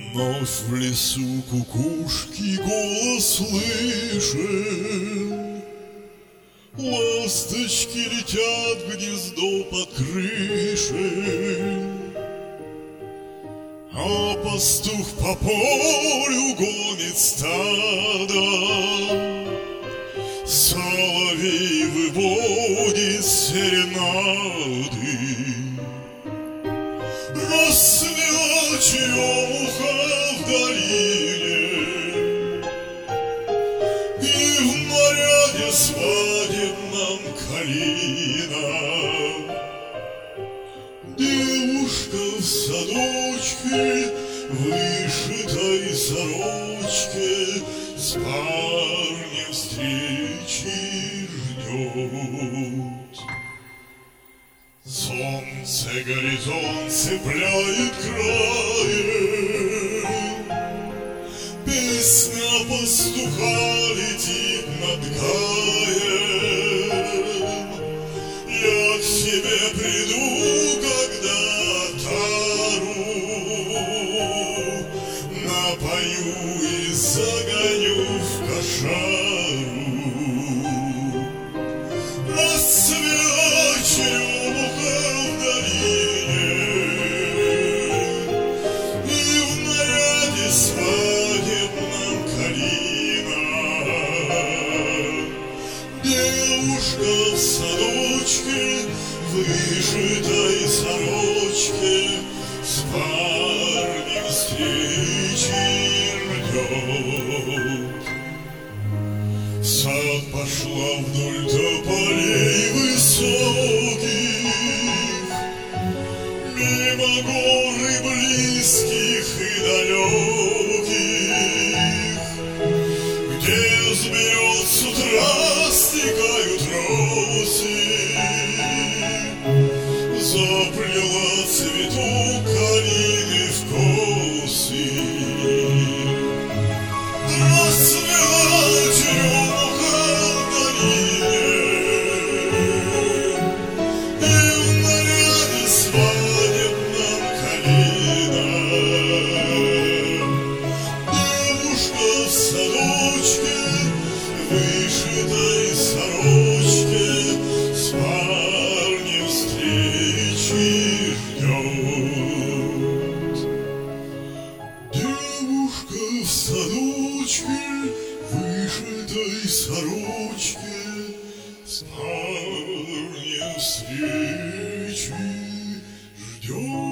Вновь в лесу кукушки голос слышен, ласточки летят в гнездо под крышей, а пастух по полю гонит стадо, соловей выводит серенады. Расцвела черемуха в долине, и в наряде свадебном калина. Девушка в садочке, вышитой сорочке, с парнем встречи ждет. Солнце горизонт цепляет краем, песня пастуха летит над гаем. Я к себе приду, когда тару напою и загоню в кошару. Расцвела черемуха в долине, и в наряде свадебном калина. Девушка в садочке, вышитой сорочке, с парнем встречи ждет. В сад пошла вдоль тополей высоких, мимо гор и близких и далеких, где с берез с утра стекают росы, заплела цветок калины в косы. Расцвела черемуха в долине, и в наряде свадебном калина. Девушка в садочке, вышитой сорочке, с парнем встречи ждет. Девушка в садочке, вышитой сорочке, с парнем встречи ждет.